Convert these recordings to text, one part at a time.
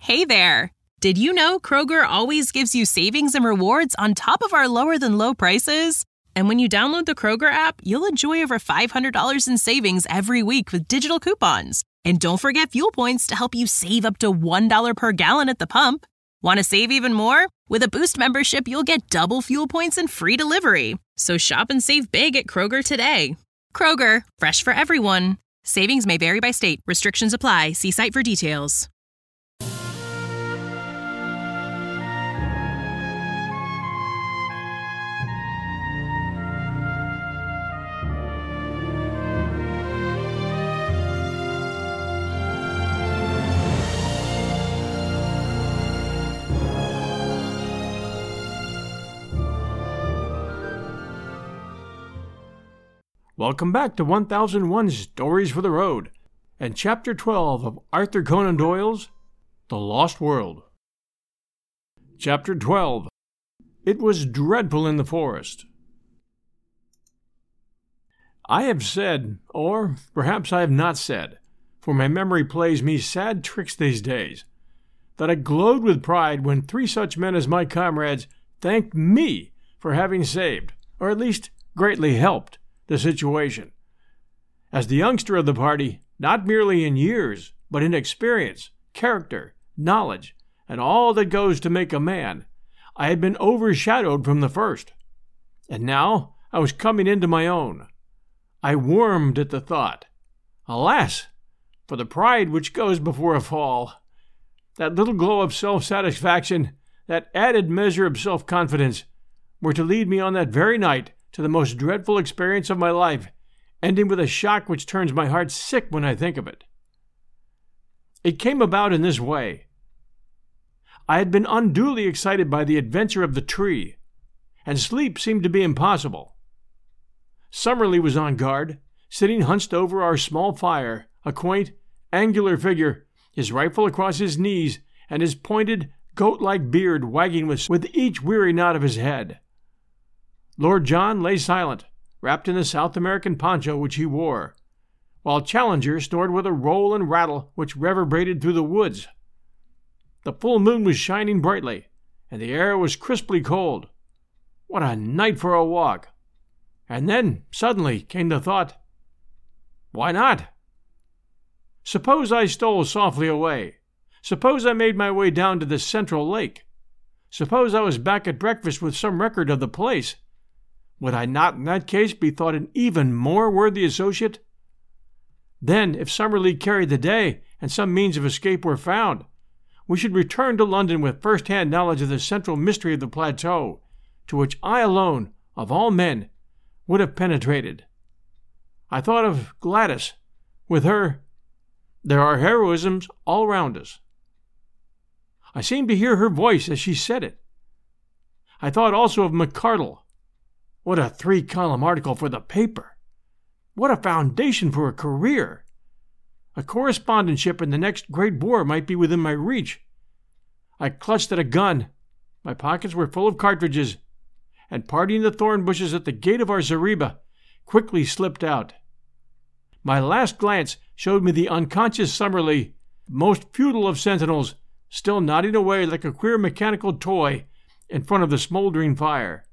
Hey there! Did you know Kroger always gives you savings and rewards on top of our lower-than-low prices? And when you download the Kroger app, you'll enjoy over $500 in savings every week with digital coupons. And don't forget fuel points to help you save up to $1 per gallon at the pump. Want to save even more? With a Boost membership, you'll get double fuel points and free delivery. So shop and save big at Kroger today. Kroger, fresh for everyone. Savings may vary by state. Restrictions apply. See site for details. Welcome back to 1001 Stories for the Road and Chapter 12 of Arthur Conan Doyle's The Lost World. Chapter 12. It Was Dreadful in the Forest. I have said, or perhaps I have not said, for my memory plays me sad tricks these days, that I glowed with pride when 3 such men as my comrades thanked me for having saved, or at least greatly helped, the situation. As the youngster of the party, not merely in years, but in experience, character, knowledge, and all that goes to make a man, I had been overshadowed from the first. And now I was coming into my own. I wormed at the thought. Alas, for the pride which goes before a fall! That little glow of self-satisfaction, that added measure of self-confidence, were to lead me on that very night to the most dreadful experience of my life, ending with a shock which turns my heart sick when I think of it. It came about in this way. I had been unduly excited by the adventure of the tree, and sleep seemed to be impossible. Summerlee was on guard, sitting hunched over our small fire, a quaint, angular figure, his rifle across his knees, and his pointed, goat-like beard wagging with each weary nod of his head. Lord John lay silent, wrapped in the South American poncho which he wore, while Challenger snored with a roll and rattle which reverberated through the woods. The full moon was shining brightly, and the air was crisply cold. What a night for a walk! And then, suddenly, came the thought, why not? Suppose I stole softly away. Suppose I made my way down to the central lake. Suppose I was back at breakfast with some record of the place. Would I not in that case be thought an even more worthy associate? Then, if Summerlee carried the day and some means of escape were found, we should return to London with first-hand knowledge of the central mystery of the plateau, to which I alone, of all men, would have penetrated. I thought of Gladys. With her, there are heroisms all round us. I seemed to hear her voice as she said it. I thought also of McCardle. What a 3-column article for the paper! What a foundation for a career! A correspondentship in the next great war might be within my reach. I clutched at a gun. My pockets were full of cartridges, and parting the thorn bushes at the gate of our zareba, quickly slipped out. My last glance showed me the unconscious Summerlee, most futile of sentinels, still nodding away like a queer mechanical toy in front of the smoldering fire.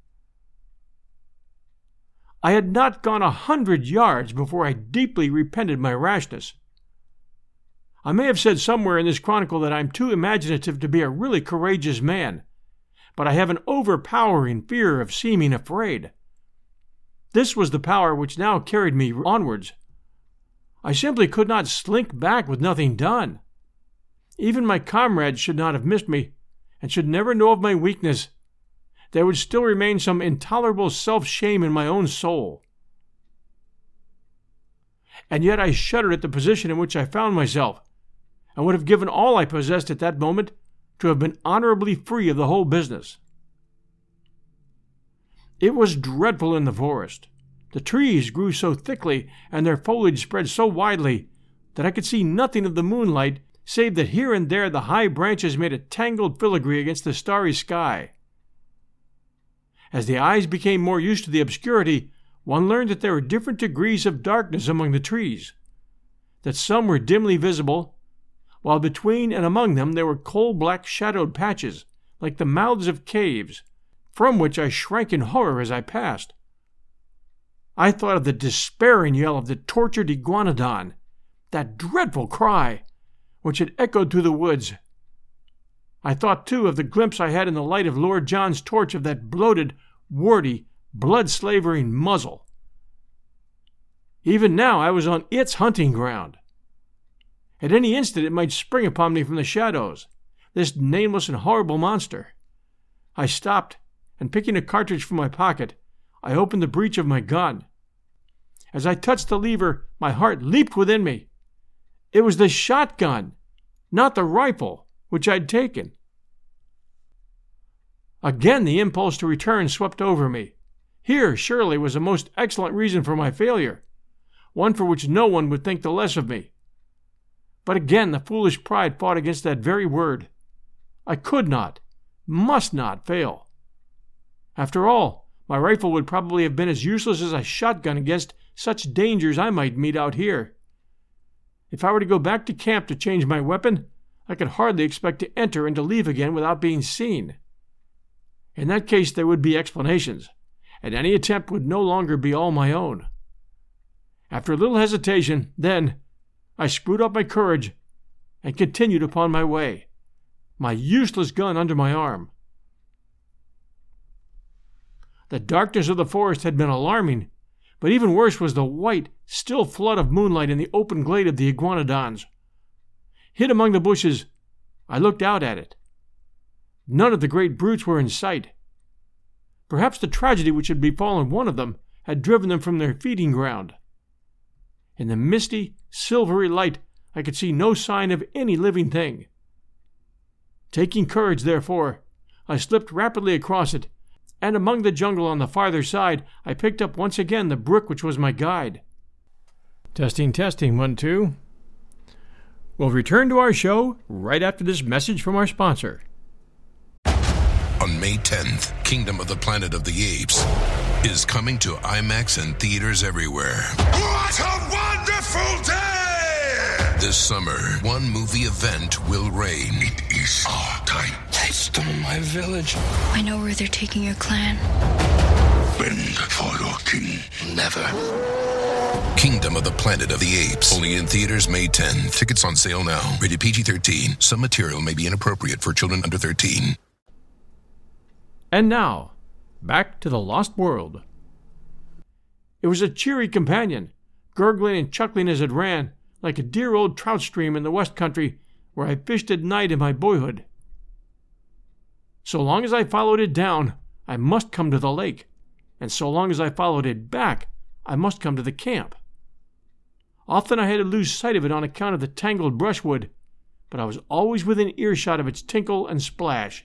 I had not gone 100 yards before I deeply repented my rashness. I may have said somewhere in this chronicle that I am too imaginative to be a really courageous man, but I have an overpowering fear of seeming afraid. This was the power which now carried me onwards. I simply could not slink back with nothing done. Even my comrades should not have missed me, and should never know of my weakness. There would still remain some intolerable self-shame in my own soul. And yet I shuddered at the position in which I found myself, and would have given all I possessed at that moment to have been honorably free of the whole business. It was dreadful in the forest. The trees grew so thickly, and their foliage spread so widely, that I could see nothing of the moonlight, save that here and there the high branches made a tangled filigree against the starry sky. As the eyes became more used to the obscurity, one learned that there were different degrees of darkness among the trees, that some were dimly visible, while between and among them there were coal-black shadowed patches, like the mouths of caves, from which I shrank in horror as I passed. I thought of the despairing yell of the tortured iguanodon, that dreadful cry, which had echoed through the woods. I thought, too, of the glimpse I had in the light of Lord John's torch of that bloated, warty, blood-slavering muzzle. Even now I was on its hunting ground. At any instant it might spring upon me from the shadows, this nameless and horrible monster. I stopped, and picking a cartridge from my pocket, I opened the breech of my gun. As I touched the lever, my heart leaped within me. It was the shotgun, not the rifle, which I'd taken. Again the impulse to return swept over me. Here, surely, was a most excellent reason for my failure, one for which no one would think the less of me. But again the foolish pride fought against that very word. I could not, must not fail. After all, my rifle would probably have been as useless as a shotgun against such dangers I might meet out here. If I were to go back to camp to change my weapon, I could hardly expect to enter and to leave again without being seen. In that case there would be explanations, and any attempt would no longer be all my own. After a little hesitation, then, I screwed up my courage and continued upon my way, my useless gun under my arm. The darkness of the forest had been alarming, but even worse was the white, still flood of moonlight in the open glade of the iguanodons. Hid among the bushes, I looked out at it. None of the great brutes were in sight. Perhaps the tragedy which had befallen one of them had driven them from their feeding ground. In the misty, silvery light, I could see no sign of any living thing. Taking courage, therefore, I slipped rapidly across it, and among the jungle on the farther side, I picked up once again the brook which was my guide. Testing, 1, 2. We'll return to our show right after this message from our sponsor. On May 10th, Kingdom of the Planet of the Apes is coming to IMAX and theaters everywhere. What a wonderful day! This summer, one movie event will reign. It is our time. They stole my village. I know where they're taking your clan. Bend for your king. Never. Kingdom of the Planet of the Apes. Only in theaters May 10th. Tickets on sale now. Rated PG-13. Some material may be inappropriate for children under 13. And now, back to the Lost World. It was a cheery companion, gurgling and chuckling as it ran, like a dear old trout stream in the West Country where I fished at night in my boyhood. So long as I followed it down, I must come to the lake, and so long as I followed it back, I must come to the camp. Often I had to lose sight of it on account of the tangled brushwood, but I was always within earshot of its tinkle and splash.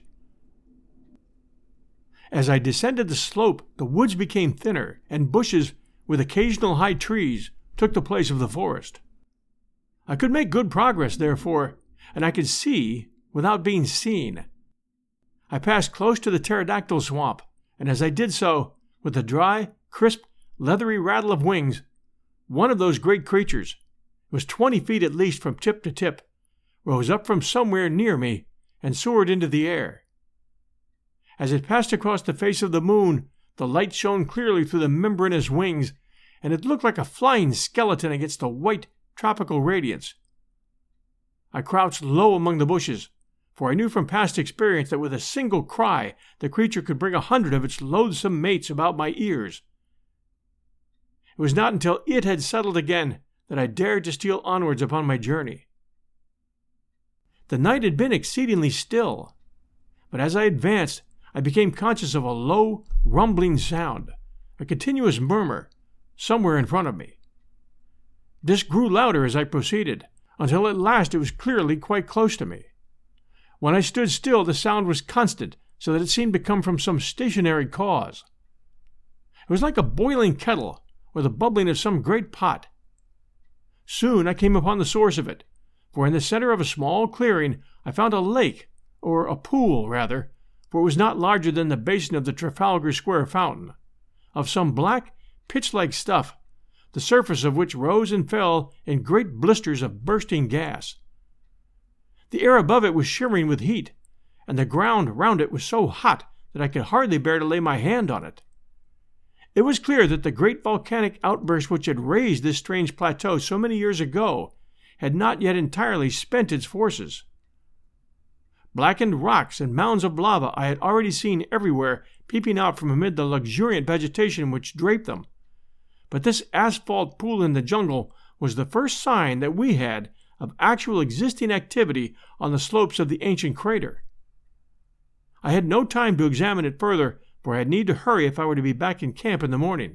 As I descended the slope, the woods became thinner, and bushes with occasional high trees took the place of the forest. I could make good progress, therefore, and I could see without being seen. I passed close to the pterodactyl swamp, and as I did so, with a dry, crisp, leathery rattle of wings, one of those great creatures, it was 20 feet at least from tip to tip, rose up from somewhere near me and soared into the air. As it passed across the face of the moon, the light shone clearly through the membranous wings, and it looked like a flying skeleton against the white, tropical radiance. I crouched low among the bushes, for I knew from past experience that with a single cry the creature could bring 100 of its loathsome mates about my ears. It was not until it had settled again that I dared to steal onwards upon my journey. The night had been exceedingly still, but as I advanced, I became conscious of a low, rumbling sound, a continuous murmur, somewhere in front of me. This grew louder as I proceeded, until at last it was clearly quite close to me. When I stood still, the sound was constant, so that it seemed to come from some stationary cause. It was like a boiling kettle, or the bubbling of some great pot. Soon I came upon the source of it, for in the center of a small clearing I found a lake, or a pool, rather, for it was not larger than the basin of the Trafalgar Square fountain, of some black, pitch-like stuff, the surface of which rose and fell in great blisters of bursting gas. The air above it was shimmering with heat, and the ground round it was so hot that I could hardly bear to lay my hand on it. It was clear that the great volcanic outburst which had raised this strange plateau so many years ago had not yet entirely spent its forces. Blackened rocks and mounds of lava I had already seen everywhere peeping out from amid the luxuriant vegetation which draped them, but this asphalt pool in the jungle was the first sign that we had of actual existing activity on the slopes of the ancient crater. I had no time to examine it further, for I had need to hurry if I were to be back in camp in the morning.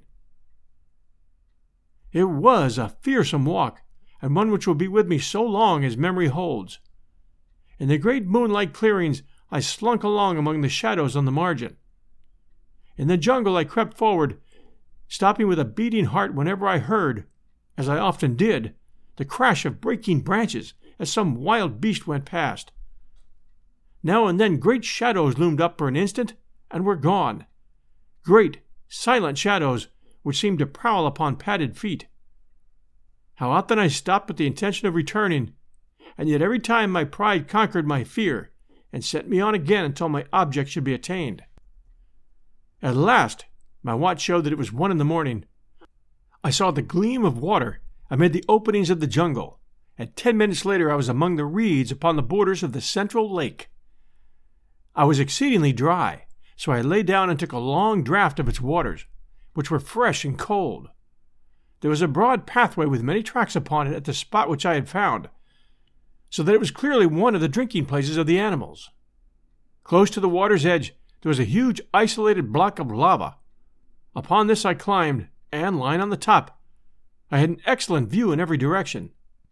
It was a fearsome walk, and one which will be with me so long as memory holds. In the great moonlight clearings I slunk along among the shadows on the margin. In the jungle I crept forward, stopping with a beating heart whenever I heard, as I often did, the crash of breaking branches as some wild beast went past. Now and then great shadows loomed up for an instant and were gone. Great, silent shadows which seemed to prowl upon padded feet. How often I stopped with the intention of returning, and yet every time my pride conquered my fear and sent me on again until my object should be attained. At last, my watch showed that it was 1 a.m. I saw the gleam of water amid the openings of the jungle, and 10 minutes later I was among the reeds upon the borders of the central lake. I was exceedingly dry, so I lay down and took a long draught of its waters, which were fresh and cold. There was a broad pathway with many tracks upon it at the spot which I had found, so that it was clearly one of the drinking places of the animals. Close to the water's edge there was a huge isolated block of lava. Upon this I climbed, and, lying on the top, I had an excellent view in every direction.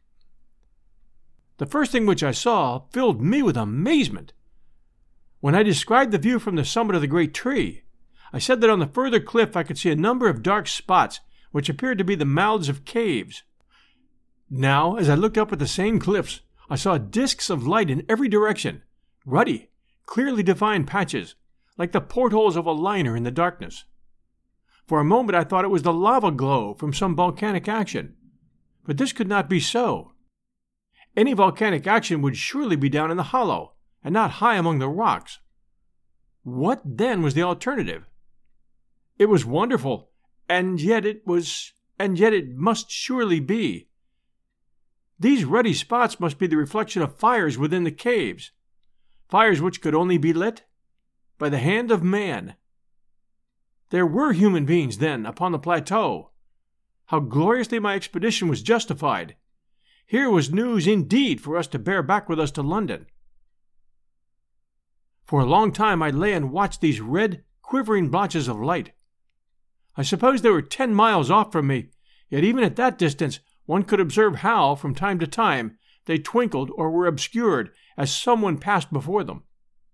The first thing which I saw filled me with amazement. When I described the view from the summit of the great tree, I said that on the further cliff I could see a number of dark spots which appeared to be the mouths of caves. Now, as I looked up at the same cliffs, I saw disks of light in every direction, ruddy, clearly defined patches, like the portholes of a liner in the darkness. For a moment I thought it was the lava glow from some volcanic action, but this could not be so. Any volcanic action would surely be down in the hollow, and not high among the rocks. What then was the alternative? It was wonderful, and yet it must surely be. These ruddy spots must be the reflection of fires within the caves, fires which could only be lit by the hand of man. There were human beings, then, upon the plateau. How gloriously my expedition was justified! Here was news indeed for us to bear back with us to London. For a long time I lay and watched these red, quivering blotches of light. I suppose they were 10 miles off from me, yet even at that distance one could observe how, from time to time, they twinkled or were obscured as someone passed before them.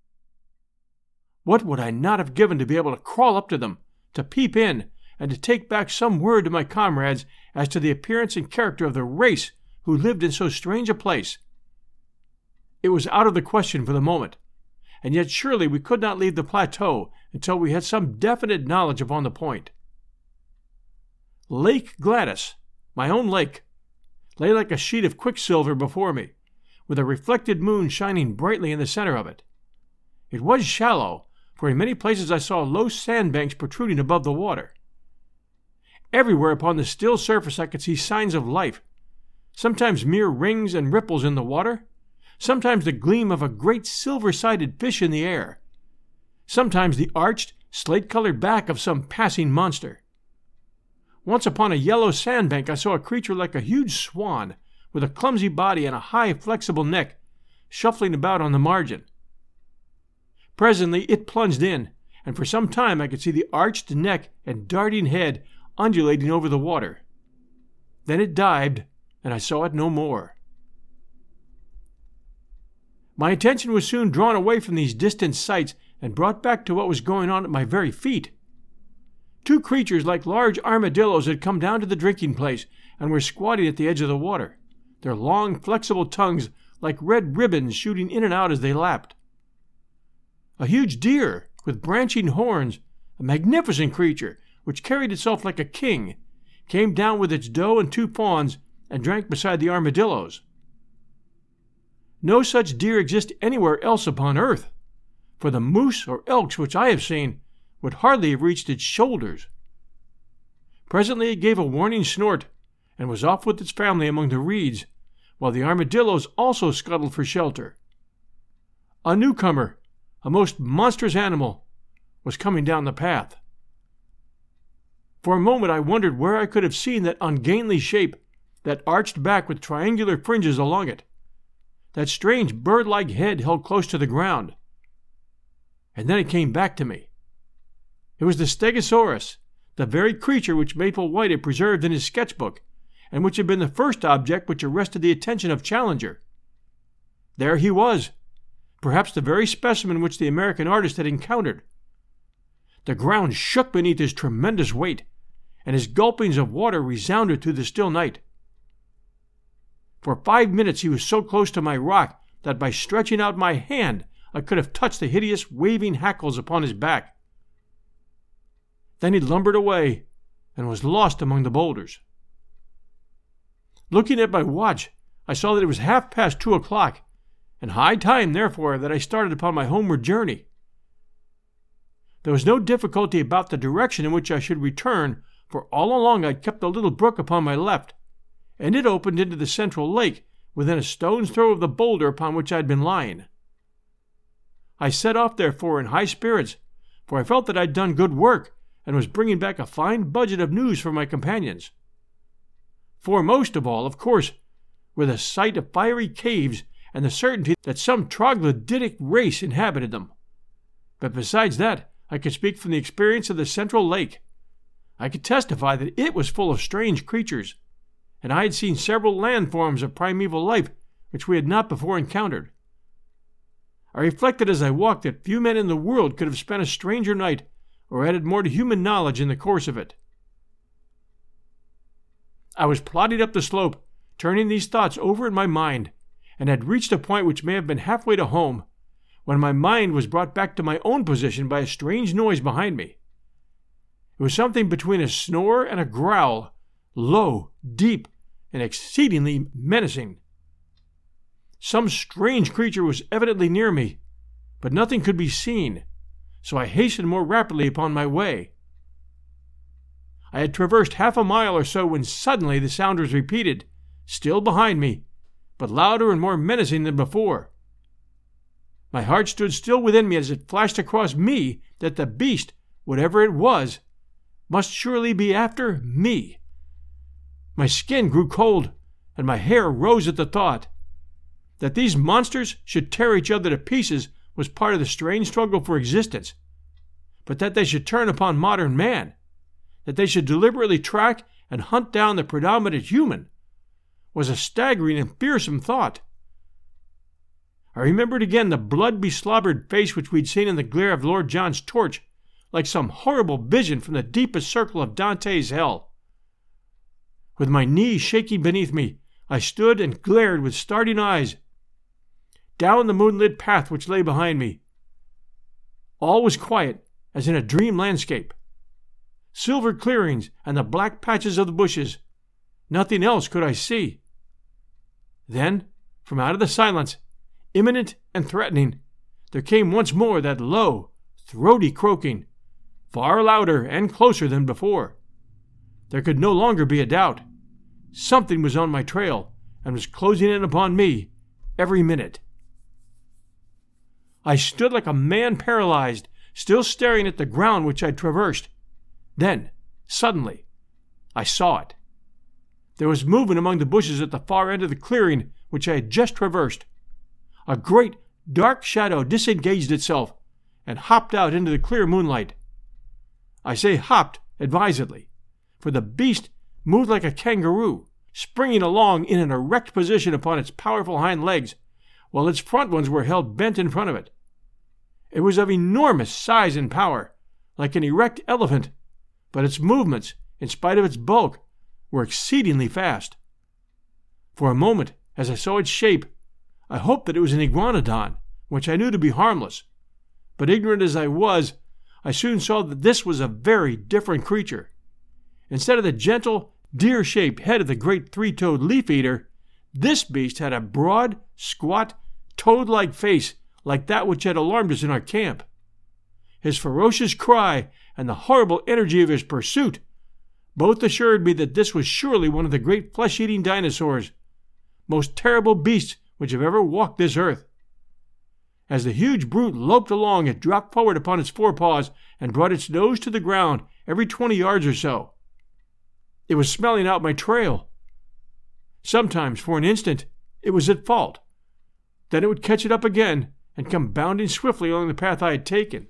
What would I not have given to be able to crawl up to them, to peep in, and to take back some word to my comrades as to the appearance and character of the race who lived in so strange a place? It was out of the question for the moment, and yet surely we could not leave the plateau until we had some definite knowledge upon the point. Lake Gladys, my own lake, lay like a sheet of quicksilver before me, with a reflected moon shining brightly in the center of it. It was shallow, for in many places I saw low sandbanks protruding above the water. Everywhere upon the still surface I could see signs of life, sometimes mere rings and ripples in the water, sometimes the gleam of a great silver-sided fish in the air, sometimes the arched, slate-colored back of some passing monster. Once upon a yellow sandbank I saw a creature like a huge swan, with a clumsy body and a high, flexible neck, shuffling about on the margin. Presently it plunged in, and for some time I could see the arched neck and darting head undulating over the water. Then it dived, and I saw it no more. My attention was soon drawn away from these distant sights and brought back to what was going on at my very feet. 2 creatures like large armadillos had come down to the drinking place and were squatting at the edge of the water, their long, flexible tongues like red ribbons shooting in and out as they lapped. A huge deer with branching horns, a magnificent creature which carried itself like a king, came down with its doe and 2 fawns and drank beside the armadillos. No such deer exist anywhere else upon earth, for the moose or elks which I have seen would hardly have reached its shoulders. Presently it gave a warning snort, and was off with its family among the reeds, while the armadillos also scuttled for shelter. A newcomer, a most monstrous animal, was coming down the path. For a moment I wondered where I could have seen that ungainly shape, that arched back with triangular fringes along it, that strange bird-like head held close to the ground. And then it came back to me. It was the Stegosaurus, the very creature which Maple White had preserved in his sketchbook, and which had been the first object which arrested the attention of Challenger. There he was, perhaps the very specimen which the American artist had encountered. The ground shook beneath his tremendous weight, and his gulpings of water resounded through the still night. For 5 minutes he was so close to my rock that by stretching out my hand I could have touched the hideous waving hackles upon his back. Then he lumbered away and was lost among the boulders. Looking at my watch, I saw that it was 2:30, and high time, therefore, that I started upon my homeward journey. There was no difficulty about the direction in which I should return, for all along I kept the little brook upon my left, and it opened into the central lake within a stone's throw of the boulder upon which I had been lying. I set off, therefore, in high spirits, for I felt that I had done good work, and was bringing back a fine budget of news for my companions. Foremost of all, of course, were the sight of fiery caves and the certainty that some troglodytic race inhabited them. But besides that, I could speak from the experience of the central lake. I could testify that it was full of strange creatures, and I had seen several land forms of primeval life which we had not before encountered. I reflected as I walked that few men in the world could have spent a stranger night or added more to human knowledge in the course of it. I was plodding up the slope, turning these thoughts over in my mind, and had reached a point which may have been halfway to home, when my mind was brought back to my own position by a strange noise behind me. It was something between a snore and a growl, low, deep, and exceedingly menacing. Some strange creature was evidently near me, but nothing could be seen, so I hastened more rapidly upon my way. I had traversed 1/2 mile or so when suddenly the sound was repeated, still behind me, but louder and more menacing than before. My heart stood still within me as it flashed across me that the beast, whatever it was, must surely be after me. My skin grew cold, and my hair rose at the thought. That these monsters should tear each other to pieces was part of the strange struggle for existence, but that they should turn upon modern man, that they should deliberately track and hunt down the predominant human, was a staggering and fearsome thought. I remembered again the blood-beslobbered face which we'd seen in the glare of Lord John's torch, like some horrible vision from the deepest circle of Dante's hell. With my knees shaking beneath me, I stood and glared with starting eyes down the moonlit path which lay behind me. All was quiet, as in a dream landscape. Silver clearings and the black patches of the bushes. Nothing else could I see. Then, from out of the silence, imminent and threatening, there came once more that low, throaty croaking, far louder and closer than before. There could no longer be a doubt. Something was on my trail and was closing in upon me every minute. I stood like a man paralyzed, still staring at the ground which I had traversed. Then, suddenly, I saw it. There was movement among the bushes at the far end of the clearing which I had just traversed. A great, dark shadow disengaged itself and hopped out into the clear moonlight. I say hopped advisedly, for the beast moved like a kangaroo, springing along in an erect position upon its powerful hind legs, while its front ones were held bent in front of it. It was of enormous size and power, like an erect elephant, but its movements, in spite of its bulk, were exceedingly fast. For a moment, as I saw its shape, I hoped that it was an iguanodon, which I knew to be harmless, but ignorant as I was, I soon saw that this was a very different creature. Instead of the gentle, deer-shaped head of the great three-toed leaf-eater, this beast had a broad, squat, toad-like face like that which had alarmed us in our camp. His ferocious cry and the horrible energy of his pursuit both assured me that this was surely one of the great flesh-eating dinosaurs, most terrible beasts which have ever walked this earth. As the huge brute loped along, it dropped forward upon its forepaws and brought its nose to the ground every 20 yards or so. It was smelling out my trail. Sometimes, for an instant, it was at fault. Then it would catch it up again and come bounding swiftly along the path I had taken.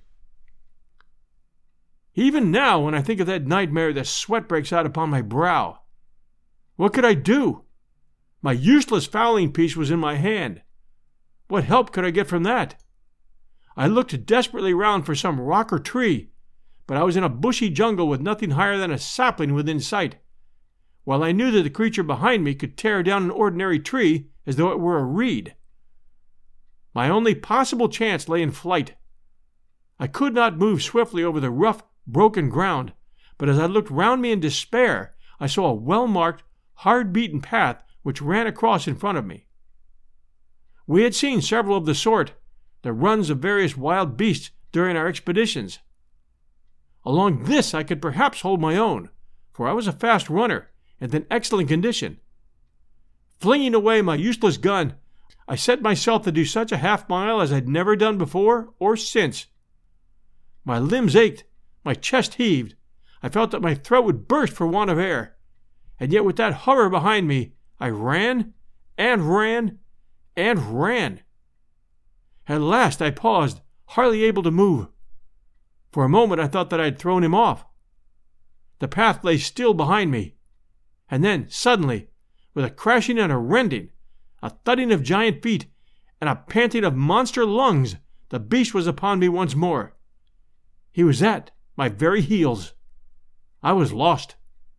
Even now, when I think of that nightmare, the sweat breaks out upon my brow. What could I do? My useless fowling piece was in my hand. What help could I get from that? I looked desperately round for some rock or tree, but I was in a bushy jungle with nothing higher than a sapling within sight, while I knew that the creature behind me could tear down an ordinary tree as though it were a reed. My only possible chance lay in flight. I could not move swiftly over the rough, broken ground, but as I looked round me in despair, I saw a well-marked, hard-beaten path which ran across in front of me. We had seen several of the sort, the runs of various wild beasts during our expeditions. Along this I could perhaps hold my own, for I was a fast runner and in excellent condition. Flinging away my useless gun, I set myself to do such a half-mile as I'd never done before or since. My limbs ached, my chest heaved. I felt that my throat would burst for want of air. And yet with that horror behind me, I ran and ran and ran. At last I paused, hardly able to move. For a moment I thought that I had thrown him off. The path lay still behind me. And then, suddenly, with a crashing and a rending, a thudding of giant feet, and a panting of monster lungs, the beast was upon me once more. He was at my very heels. I was lost.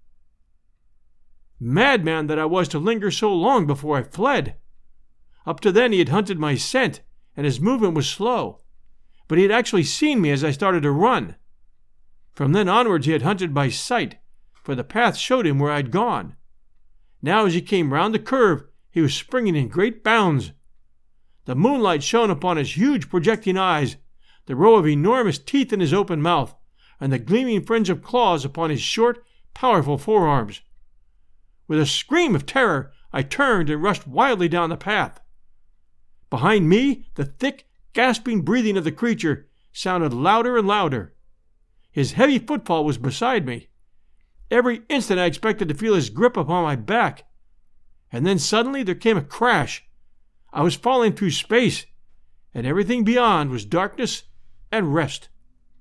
Madman that I was to linger so long before I fled. Up to then he had hunted my scent, and his movement was slow, but he had actually seen me as I started to run. From then onwards he had hunted by sight, for the path showed him where I had gone. Now as he came round the curve, he was springing in great bounds. The moonlight shone upon his huge projecting eyes, the row of enormous teeth in his open mouth, and the gleaming fringe of claws upon his short, powerful forearms. With a scream of terror, I turned and rushed wildly down the path. Behind me, the thick, gasping breathing of the creature sounded louder and louder. His heavy footfall was beside me. Every instant I expected to feel his grip upon my back. And then suddenly there came a crash. I was falling through space, and everything beyond was darkness and rest.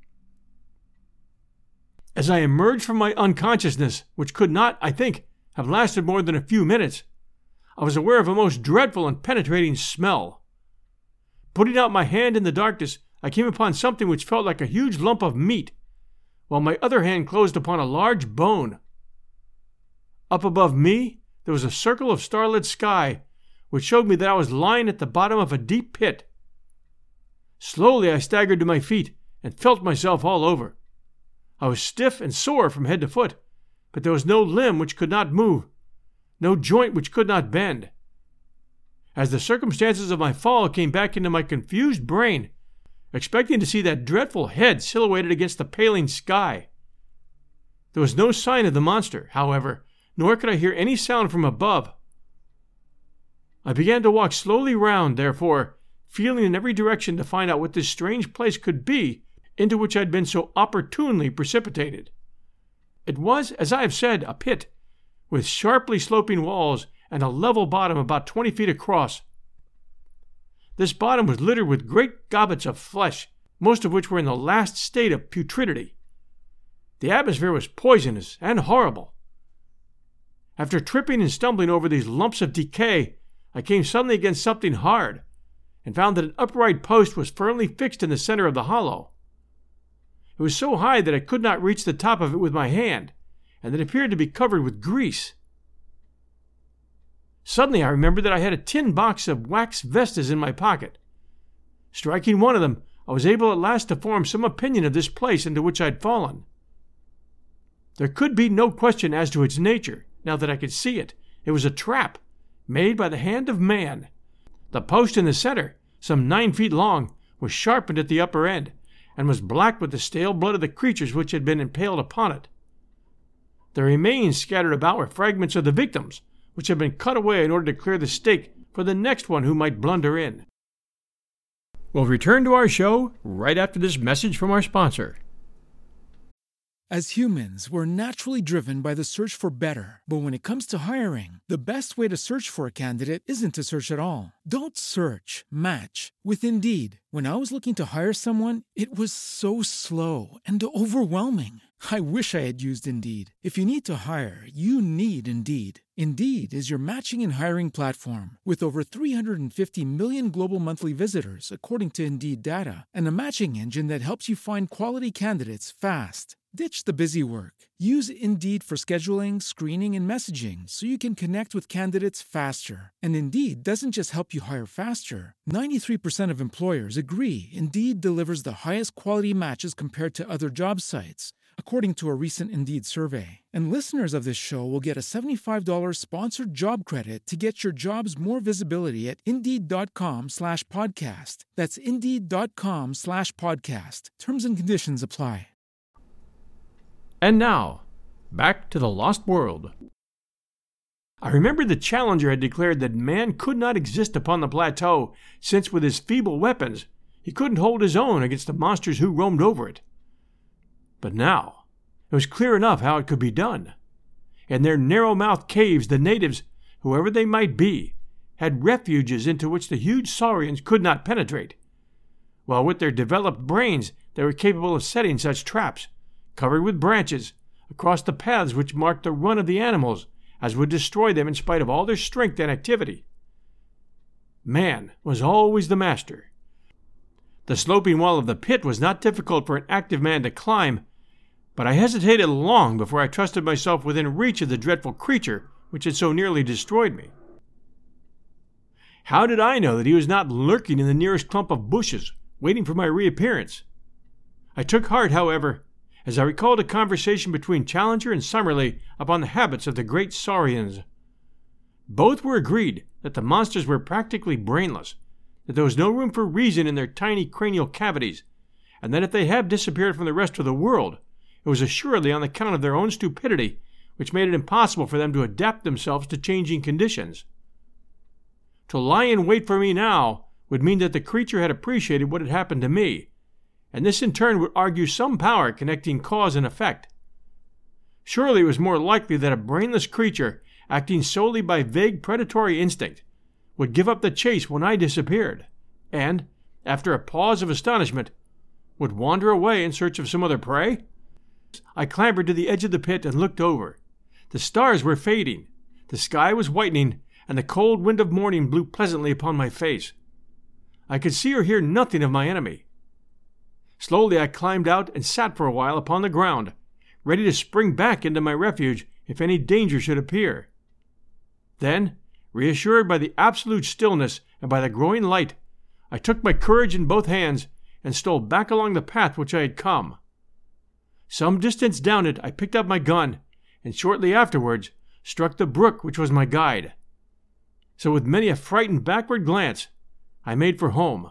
As I emerged from my unconsciousness, which could not, I think, have lasted more than a few minutes, I was aware of a most dreadful and penetrating smell. Putting out my hand in the darkness, I came upon something which felt like a huge lump of meat, while my other hand closed upon a large bone. Up above me, there was a circle of starlit sky, which showed me that I was lying at the bottom of a deep pit. Slowly I staggered to my feet and felt myself all over. I was stiff and sore from head to foot, but there was no limb which could not move, no joint which could not bend. As the circumstances of my fall came back into my confused brain, expecting to see that dreadful head silhouetted against the paling sky. There was no sign of the monster, however, nor could I hear any sound from above. I began to walk slowly round, therefore, feeling in every direction to find out what this strange place could be into which I had been so opportunely precipitated. It was, as I have said, a pit, with sharply sloping walls and a level bottom about 20 feet across. This bottom was littered with great gobbets of flesh, most of which were in the last state of putridity. The atmosphere was poisonous and horrible. After tripping and stumbling over these lumps of decay, I came suddenly against something hard, and found that an upright post was firmly fixed in the center of the hollow. It was so high that I could not reach the top of it with my hand, and it appeared to be covered with grease. Suddenly I remembered that I had a tin box of wax vestas in my pocket. Striking one of them, I was able at last to form some opinion of this place into which I had fallen. There could be no question as to its nature, now that I could see it. It was a trap, made by the hand of man. The post in the center, some 9 feet long, was sharpened at the upper end, and was black with the stale blood of the creatures which had been impaled upon it. The remains scattered about were fragments of the victims, which had been cut away in order to clear the stake for the next one who might blunder in. We'll return to our show right after this message from our sponsor. As humans, we're naturally driven by the search for better. But when it comes to hiring, the best way to search for a candidate isn't to search at all. Don't search, match with Indeed. When I was looking to hire someone, it was so slow and overwhelming. I wish I had used Indeed. If you need to hire, you need Indeed. Indeed is your matching and hiring platform with over 350 million global monthly visitors, according to Indeed data, and a matching engine that helps you find quality candidates fast. Ditch the busy work. Use Indeed for scheduling, screening, and messaging so you can connect with candidates faster. And Indeed doesn't just help you hire faster. 93% of employers agree Indeed delivers the highest quality matches compared to other job sites, according to a recent Indeed survey. And listeners of this show will get a $75 sponsored job credit to get your jobs more visibility at Indeed.com/podcast. That's Indeed.com/podcast. Terms and conditions apply. And now, back to the Lost World. I remembered the Challenger had declared that man could not exist upon the plateau, since with his feeble weapons he couldn't hold his own against the monsters who roamed over it. But now it was clear enough how it could be done. In their narrow-mouthed caves, the natives, whoever they might be, had refuges into which the huge saurians could not penetrate, while with their developed brains they were capable of setting such traps, covered with branches, across the paths which marked the run of the animals, as would destroy them in spite of all their strength and activity. Man was always the master. The sloping wall of the pit was not difficult for an active man to climb, but I hesitated long before I trusted myself within reach of the dreadful creature which had so nearly destroyed me. How did I know that he was not lurking in the nearest clump of bushes, waiting for my reappearance? I took heart, however, as I recalled a conversation between Challenger and Summerlee upon the habits of the great saurians. Both were agreed that the monsters were practically brainless, that there was no room for reason in their tiny cranial cavities, and that if they had disappeared from the rest of the world, it was assuredly on account of their own stupidity, which made it impossible for them to adapt themselves to changing conditions. To lie in wait for me now would mean that the creature had appreciated what had happened to me, and this in turn would argue some power connecting cause and effect. Surely it was more likely that a brainless creature, acting solely by vague predatory instinct, would give up the chase when I disappeared, and, after a pause of astonishment, would wander away in search of some other prey? I clambered to the edge of the pit and looked over. The stars were fading, the sky was whitening, and the cold wind of morning blew pleasantly upon my face. I could see or hear nothing of my enemy. Slowly I climbed out and sat for a while upon the ground, ready to spring back into my refuge if any danger should appear. Then, reassured by the absolute stillness and by the growing light, I took my courage in both hands and stole back along the path which I had come. Some distance down it I picked up my gun, and shortly afterwards struck the brook which was my guide. So with many a frightened backward glance, I made for home.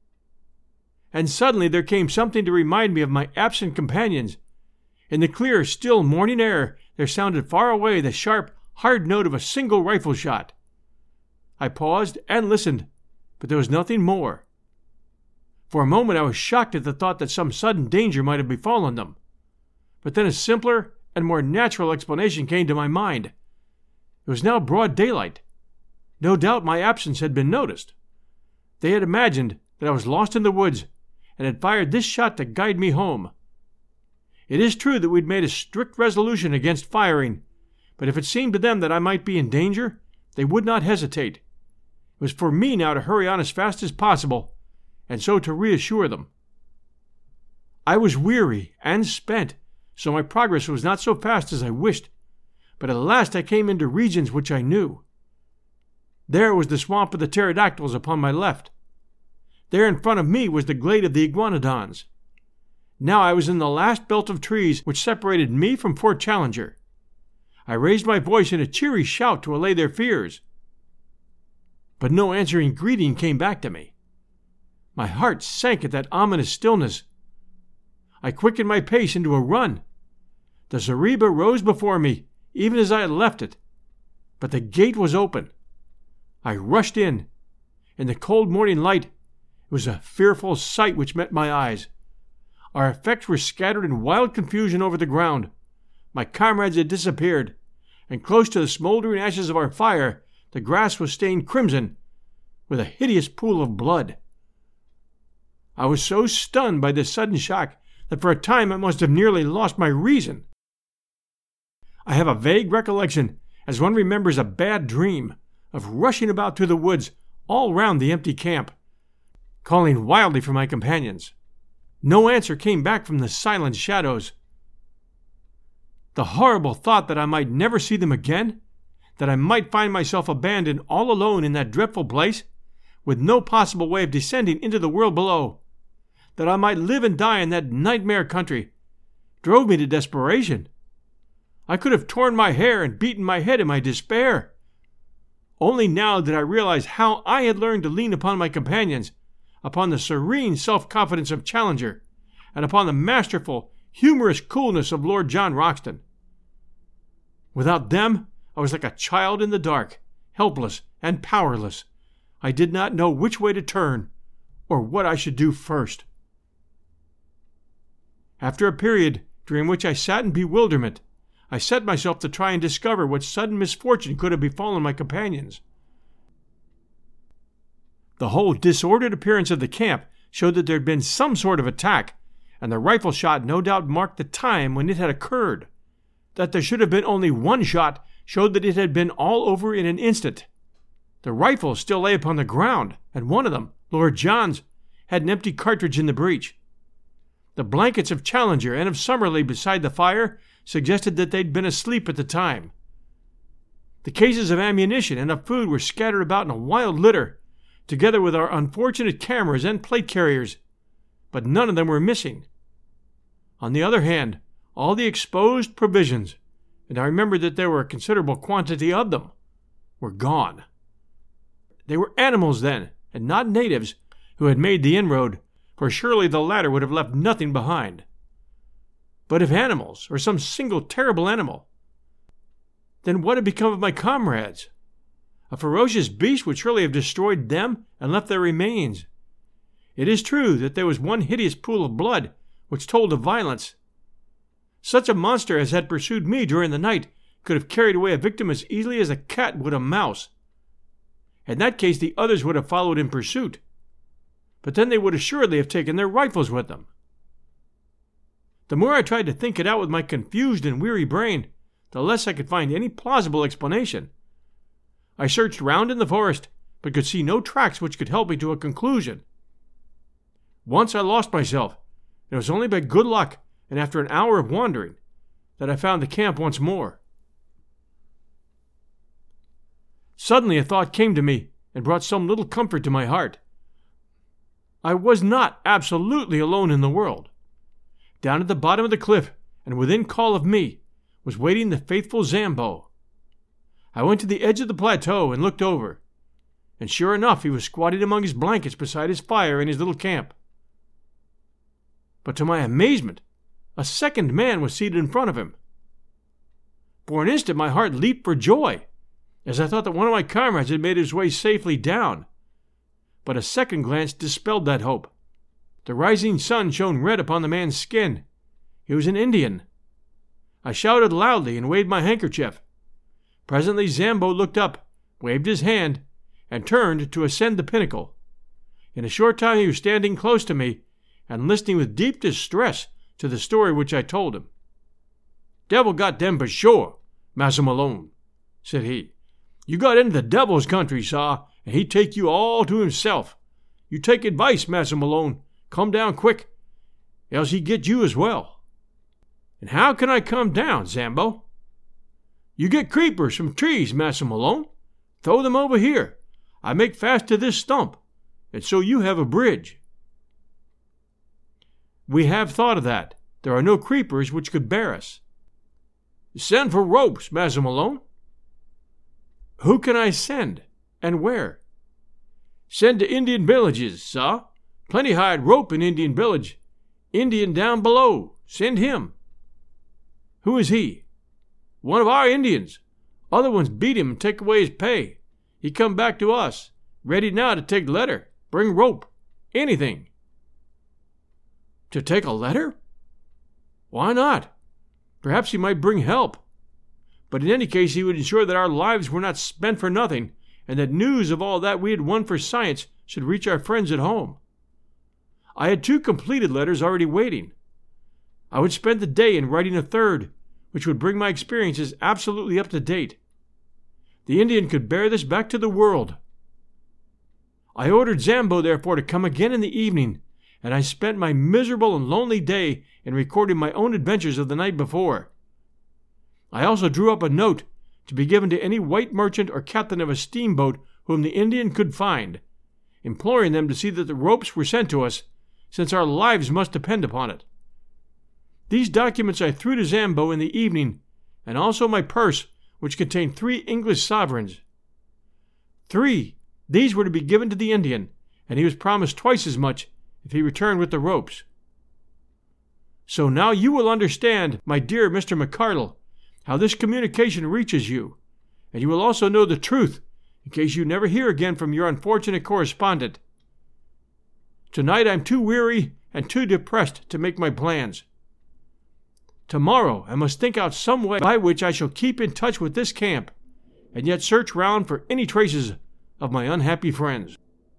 And suddenly there came something to remind me of my absent companions. In the clear, still morning air there sounded far away the sharp, hard note of a single rifle shot. I paused and listened, but there was nothing more. For a moment I was shocked at the thought that some sudden danger might have befallen them. But then a simpler and more natural explanation came to my mind. It was now broad daylight. No doubt my absence had been noticed. They had imagined that I was lost in the woods, and had fired this shot to guide me home. It is true that we'd made a strict resolution against firing, but if it seemed to them that I might be in danger, they would not hesitate. It was for me now to hurry on as fast as possible, and so to reassure them. I was weary and spent, so my progress was not so fast as I wished, but at last I came into regions which I knew. There was the swamp of the pterodactyls upon my left. There in front of me was the glade of the iguanodons. Now I was in the last belt of trees which separated me from Fort Challenger. I raised my voice in a cheery shout to allay their fears. but no answering greeting came back to me. My heart sank at that ominous stillness. I quickened my pace into a run. The zareba rose before me, even as I had left it, but the gate was open. I rushed in. In the cold morning light, it was a fearful sight which met my eyes. Our effects were scattered in wild confusion over the ground. My comrades had disappeared, and close to the smoldering ashes of our fire, the grass was stained crimson with a hideous pool of blood. I was so stunned by this sudden shock that for a time I must have nearly lost my reason. I have a vague recollection, as one remembers a bad dream, of rushing about through the woods all round the empty camp, calling wildly for my companions. No answer came back from the silent shadows. The horrible thought that I might never see them again, that I might find myself abandoned all alone in that dreadful place, with no possible way of descending into the world below, that I might live and die in that nightmare country, drove me to desperation. I could have torn my hair and beaten my head in my despair. Only now did I realize how I had learned to lean upon my companions, upon the serene self-confidence of Challenger, and upon the masterful, humorous coolness of Lord John Roxton. Without them, I was like a child in the dark, helpless and powerless. I did not know which way to turn, or what I should do first. After a period during which I sat in bewilderment, I set myself to try and discover what sudden misfortune could have befallen my companions. The whole disordered appearance of the camp showed that there had been some sort of attack, and the rifle shot no doubt marked the time when it had occurred. That there should have been only one shot showed that it had been all over in an instant. The rifles still lay upon the ground, and one of them, Lord John's, had an empty cartridge in the breech. The blankets of Challenger and of Summerlee beside the fire suggested that they'd been asleep at the time. The cases of ammunition and of food were scattered about in a wild litter, together with our unfortunate cameras and plate carriers, but none of them were missing. On the other hand, all the exposed provisions, and I remembered that there were a considerable quantity of them, were gone. They were animals then, and not natives, who had made the inroad, for surely the latter would have left nothing behind. But if animals, or some single terrible animal, then what had become of my comrades? A ferocious beast would surely have destroyed them and left their remains. It is true that there was one hideous pool of blood which told of violence. Such a monster as had pursued me during the night could have carried away a victim as easily as a cat would a mouse. In that case the others would have followed in pursuit, but then they would assuredly have taken their rifles with them. The more I tried to think it out with my confused and weary brain, the less I could find any plausible explanation. I searched round in the forest, but could see no tracks which could help me to a conclusion. Once I lost myself, and it was only by good luck and after an hour of wandering that I found the camp once more. Suddenly a thought came to me and brought some little comfort to my heart. I was not absolutely alone in the world. Down at the bottom of the cliff, and within call of me, was waiting the faithful Zambo. I went to the edge of the plateau and looked over, and sure enough he was squatting among his blankets beside his fire in his little camp. But to my amazement, a second man was seated in front of him. For an instant my heart leaped for joy, as I thought that one of my comrades had made his way safely down. But a second glance dispelled that hope. The rising sun shone red upon the man's skin. He was an Indian. I shouted loudly and waved my handkerchief. Presently Zambo looked up, waved his hand, and turned to ascend the pinnacle. In a short time he was standing close to me and listening with deep distress to the story which I told him. "Devil got dem for sure, Massa Malone," said he. "You got into the devil's country, sah, and he take you all to himself. You take advice, Massa Malone. Come down quick, else he get you as well." "And how can I come down, Zambo?" "You get creepers from trees, Massa Malone. Throw them over here. I make fast to this stump, and so you have a bridge." "We have thought of that. There are no creepers which could bear us." "Send for ropes, Massa Malone." "Who can I send, and where?" Send to Indian villages, sah. Plenty hide rope in Indian village. Indian down below. Send him. Who is he? One of our Indians. Other ones beat him and take away his pay. He come back to us. Ready now to take letter. Bring rope. Anything. To take a letter? Why not? Perhaps he might bring help. But in any case, he would ensure that our lives were not spent for nothing, and that news of all that we had won for science should reach our friends at home. I had 2 completed letters already waiting. I would spend the day in writing a third, which would bring my experiences absolutely up to date. The Indian could bear this back to the world. I ordered Zambo, therefore, to come again in the evening, and I spent my miserable and lonely day in recording my own adventures of the night before. I also drew up a note to be given to any white merchant or captain of a steamboat whom the Indian could find, imploring them to see that the ropes were sent to us, since our lives must depend upon it. These documents I threw to Zambo in the evening, and also my purse, which contained 3 English sovereigns. 3. These were to be given to the Indian, and he was promised twice as much if he returned with the ropes. So now you will understand, my dear Mr. McCardle, how this communication reaches you, and you will also know the truth in case you never hear again from your unfortunate correspondent. Tonight I'm too weary and too depressed to make my plans. Tomorrow I must think out some way by which I shall keep in touch with this camp, and yet search round for any traces of my unhappy friends.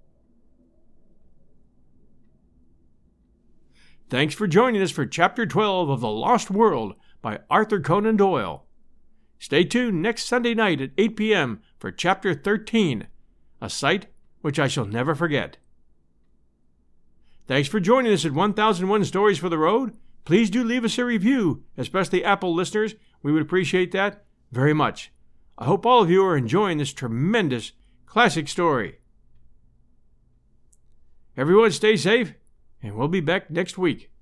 Thanks for joining us for Chapter 12 of The Lost World by Arthur Conan Doyle. Stay tuned next Sunday night at 8 p.m. for Chapter 13, a sight which I shall never forget. Thanks for joining us at 1001 Stories for the Road. Please do leave us a review, especially Apple listeners. We would appreciate that very much. I hope all of you are enjoying this tremendous classic story. Everyone stay safe, and we'll be back next week.